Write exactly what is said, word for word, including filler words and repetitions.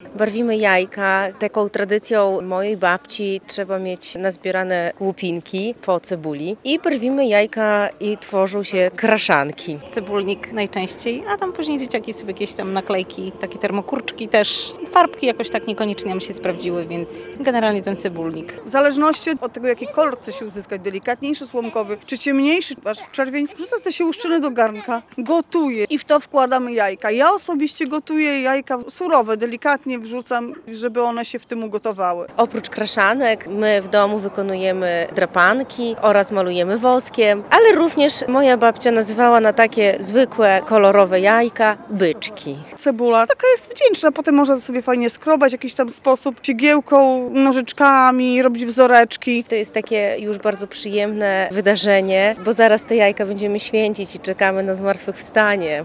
Barwimy jajka. Taką tradycją mojej babci trzeba mieć nazbierane łupinki po cebuli i barwimy jajka i tworzą się kraszanki. Cebulnik najczęściej, a tam później dzieciaki sobie jakieś tam naklejki, takie termokurczki też. Farbki jakoś tak niekoniecznie nam się sprawdziły, więc generalnie ten cebulnik. W zależności od tego, jaki kolor chce się uzyskać, delikatniejszy, słomkowy, czy ciemniejszy, aż w czerwień, wrzuca te siłuszczyny do garnka, gotuje i w to wkładamy jajka. Ja osobiście gotuję jajka surowe, delikatnie wrzucam, żeby one się w tym ugotowały. Oprócz kraszanek my w domu wykonujemy drapanki oraz malujemy woskiem, ale również moja babcia nazywała na takie zwykłe, kolorowe jajka byczki. Cebula taka jest wdzięczna, potem można sobie fajnie skrobać w jakiś tam sposób, cigiełką, nożyczkami, robić wzoreczki. To jest takie już bardzo przyjemne wydarzenie, bo zaraz te jajka będziemy święcić i czekamy na zmartwychwstanie.